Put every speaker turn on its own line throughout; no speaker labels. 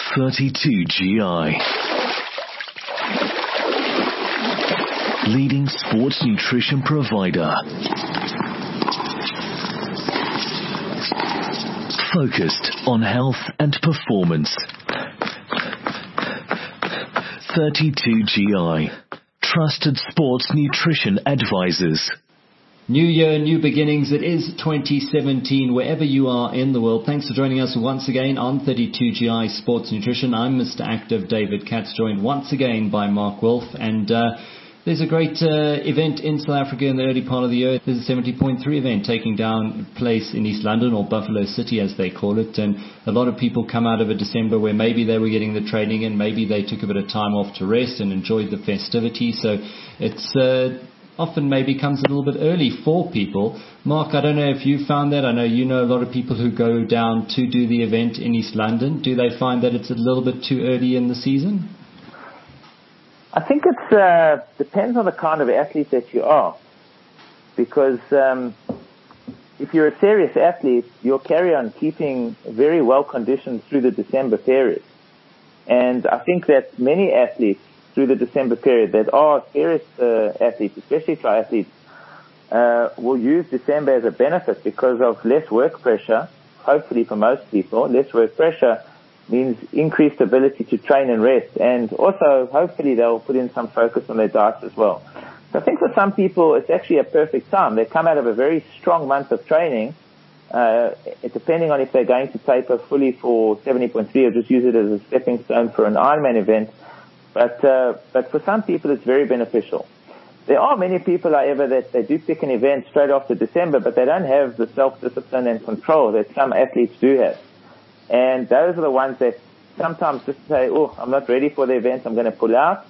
32GI. Leading sports nutrition provider. Focused on health and performance. 32GI. Trusted sports nutrition advisors.
New year, new beginnings. It is 2017, wherever you are in the world. Thanks for joining us once again on 32GI Sports Nutrition. I'm Mr. Active David Katz, joined once again by Mark Wolf. And there's a great event in South Africa in the early part of the year. There's a 70.3 event taking down place in East London, or Buffalo City as they call it. And a lot of people come out of a December where maybe they were getting the training and maybe they took a bit of time off to rest and enjoyed the festivities. So it's often maybe comes a little bit early for people. Mark, I don't know if you found that. I know you know a lot of people who go down to do the event in East London. Do they find that it's a little bit too early in the season?
I think it depends on the kind of athlete that you are. Because if you're a serious athlete, you'll carry on keeping very well conditioned through the December period. And I think that many athletes through the December period that are serious athletes, especially triathletes, will use December as a benefit because of less work pressure. Hopefully for most people, less work pressure means increased ability to train and rest, and also hopefully they'll put in some focus on their diets as well. So I think for some people it's actually a perfect time. They come out of a very strong month of training, depending on if they're going to taper fully for 70.3 or just use it as a stepping stone for an Ironman event. But for some people it's very beneficial. There are many people, however, that they do pick an event straight after December, but they don't have the self-discipline and control that some athletes do have. And those are the ones that sometimes just say, oh, I'm not ready for the event, I'm going to pull out.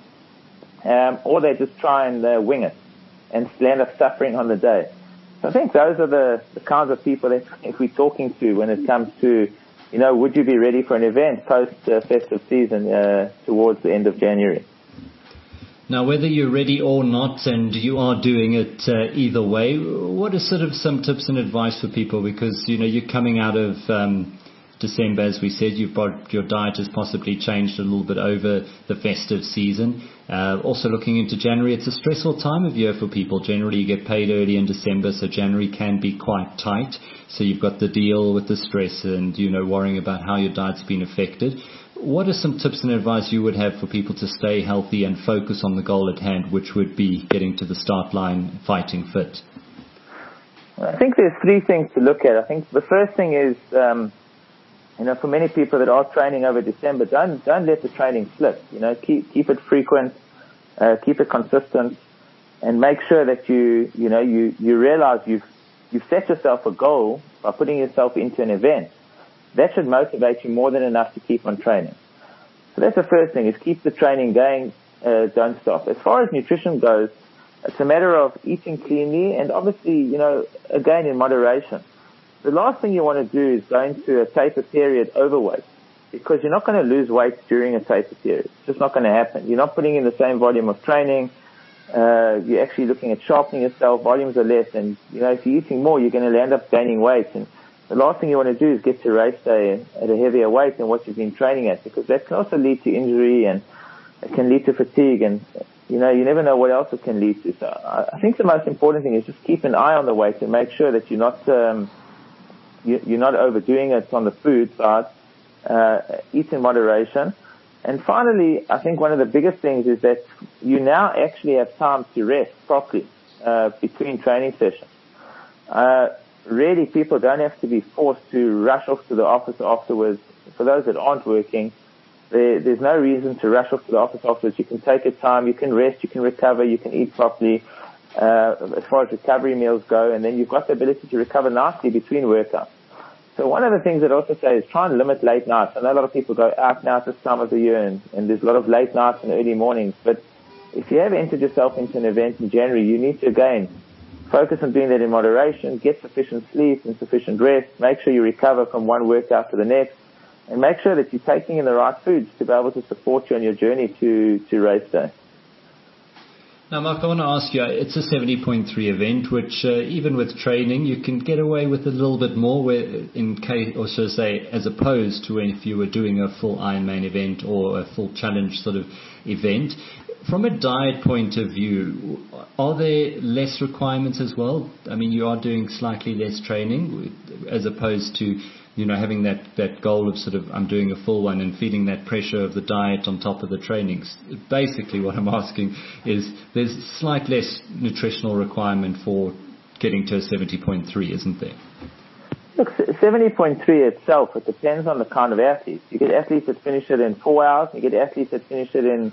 Or they just try and wing it and end up suffering on the day. So I think those are the kinds of people that we're talking to when it comes to, would you be ready for an event post-festive season towards the end of January?
Now, whether you're ready or not, and you are doing it either way, what are sort of some tips and advice for people? Because, you're coming out of December, as we said, your diet has possibly changed a little bit over the festive season. Also looking into January, it's a stressful time of year for people. Generally, you get paid early in December, so January can be quite tight. So you've got the deal with the stress and, worrying about how your diet's been affected. What are some tips and advice you would have for people to stay healthy and focus on the goal at hand, which would be getting to the start line fighting fit?
I think there's three things to look at. I think the first thing is, for many people that are training over December, don't let the training slip. Keep it frequent, keep it consistent, and make sure that you realize you've set yourself a goal by putting yourself into an event. That should motivate you more than enough to keep on training. So that's the first thing, is keep the training going, don't stop. As far as nutrition goes, it's a matter of eating cleanly and obviously, again in moderation. The last thing you want to do is go into a taper period overweight, because you're not going to lose weight during a taper period. It's just not going to happen. You're not putting in the same volume of training. You're actually looking at sharpening yourself. Volumes are less, and if you're eating more, you're going to end up gaining weight. And the last thing you want to do is get to race day at a heavier weight than what you've been training at, because that can also lead to injury and it can lead to fatigue, and you never know what else it can lead to. So I think the most important thing is just keep an eye on the weight and make sure that you're not overdoing it on the food side. Eat in moderation. And finally, I think one of the biggest things is that you now actually have time to rest properly between training sessions. Really, people don't have to be forced to rush off to the office afterwards. For those that aren't working, there's no reason to rush off to the office afterwards. You can take your time, you can rest, you can recover, you can eat properly. As far as recovery meals go, and then you've got the ability to recover nicely between workouts. So one of the things that I also say is try and limit late nights. I know a lot of people go out now at this time of the year, and there's a lot of late nights and early mornings, but if you have entered yourself into an event in January, you need to, again, focus on doing that in moderation, get sufficient sleep and sufficient rest, make sure you recover from one workout to the next, and make sure that you're taking in the right foods to be able to support you on your journey to race day.
Now, Mark, I want to ask you, it's a 70.3 event, which even with training, you can get away with a little bit more as opposed to if you were doing a full Ironman event or a full challenge sort of event. From a diet point of view, are there less requirements as well? I mean, you are doing slightly less training as opposed to, having that goal of sort of, I'm doing a full one and feeling that pressure of the diet on top of the trainings. Basically, what I'm asking is there's slight less nutritional requirement for getting to a 70.3, isn't there?
Look, 70.3 itself, it depends on the kind of athlete. You get athletes that finish it in 4 hours, you get athletes that finish it in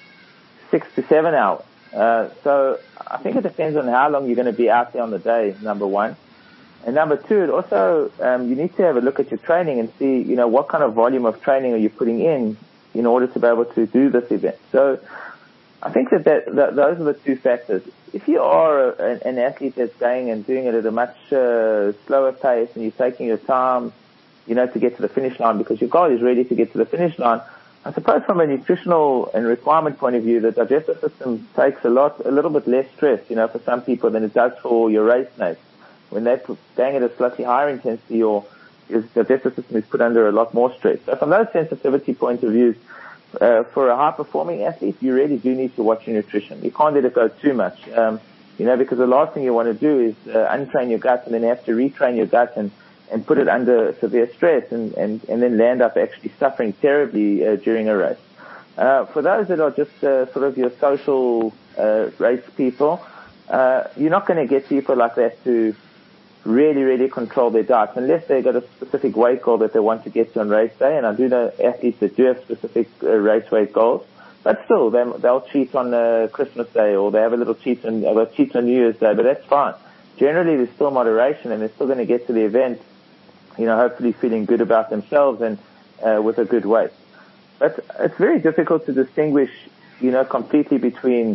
6 to 7 hours. So I think it depends on how long you're going to be out there on the day, number one. And number two, it also, you need to have a look at your training and see, what kind of volume of training are you putting in order to be able to do this event. So I think that those are the two factors. If you are an athlete that's going and doing it at a much slower pace and you're taking your time, to get to the finish line because your goal is really to get to the finish line, I suppose from a nutritional and requirement point of view, the digestive system takes a little bit less stress, for some people than it does for your race mates. When they're going at a slightly higher intensity, your digestive system is put under a lot more stress. So from those sensitivity point of views, for a high-performing athlete, you really do need to watch your nutrition. You can't let it go too much, because the last thing you want to do is untrain your gut and then have to retrain your gut and put it under severe stress and then land up actually suffering terribly during a race. For those that are just sort of your social race people, you're not going to get people like that to really, really control their diets unless they've got a specific weight goal that they want to get to on race day. And I do know athletes that do have specific race weight goals, but still they'll cheat on Christmas Day or they have a little cheat on New Year's Day, but that's fine. Generally, there's still moderation and they're still going to get to the event, hopefully feeling good about themselves and with a good weight. But it's very difficult to distinguish, completely between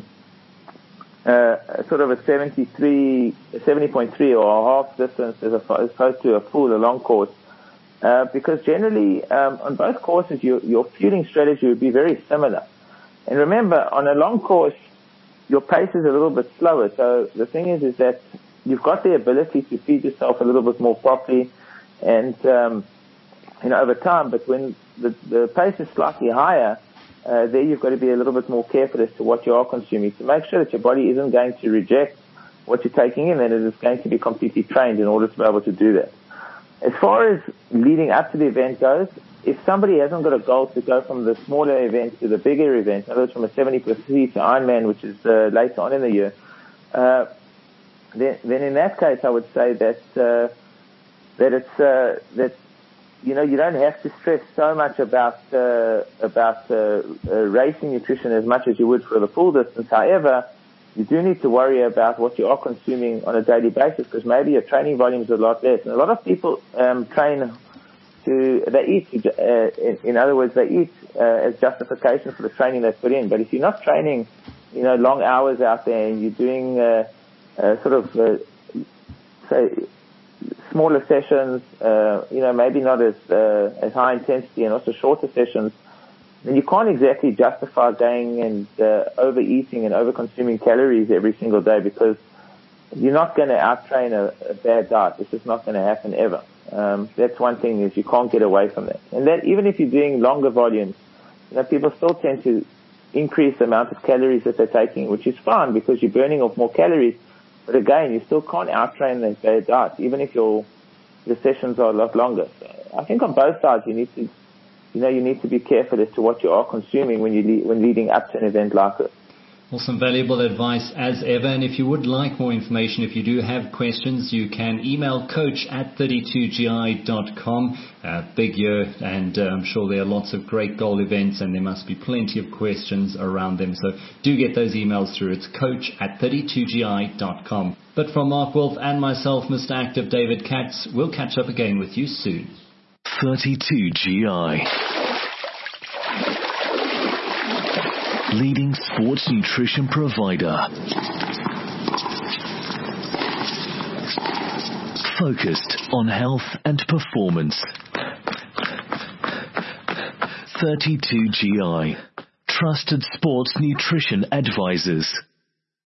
sort of a 70.3 or a half distance as opposed to a full, a long course. Because generally, on both courses, your fueling strategy would be very similar. And remember, on a long course, your pace is a little bit slower. So the thing is that you've got the ability to feed yourself a little bit more properly and, over time. But when the pace is slightly higher, there you've got to be a little bit more careful as to what you are consuming to make sure that your body isn't going to reject what you're taking in and it is going to be completely trained in order to be able to do that. As far as leading up to the event goes, if somebody hasn't got a goal to go from the smaller event to the bigger event, in other words, from a 70.3 to Ironman, which is later on in the year, then in that case I would say that you don't have to stress so much about racing nutrition as much as you would for the full distance. However, you do need to worry about what you are consuming on a daily basis because maybe your training volume is a lot less. And a lot of people they eat. In other words, they eat as justification for the training they put in. But if you're not training, long hours out there and you're doing say smaller sessions, maybe not as high intensity and also shorter sessions, then you can't exactly justify going and overeating and over-consuming calories every single day because you're not going to out-train a bad diet. It's just not going to happen ever. That's one thing is you can't get away from that. And that even if you're doing longer volumes, people still tend to increase the amount of calories that they're taking, which is fine because you're burning off more calories. But again, you still can't out-train that bad diet, even if your sessions are a lot longer. So I think on both sides you need to be careful as to what you are consuming when leading up to an event like this.
Well, some valuable advice as ever. And if you would like more information, if you do have questions, you can email coach@32gi.com. Big year, and I'm sure there are lots of great goal events, and there must be plenty of questions around them. So do get those emails through. It's coach@32gi.com. But from Mark Wolf and myself, Mr. Active David Katz, we'll catch up again with you soon.
32GI. Leading sports nutrition provider. Focused on health and performance. 32GI. Trusted sports nutrition advisors.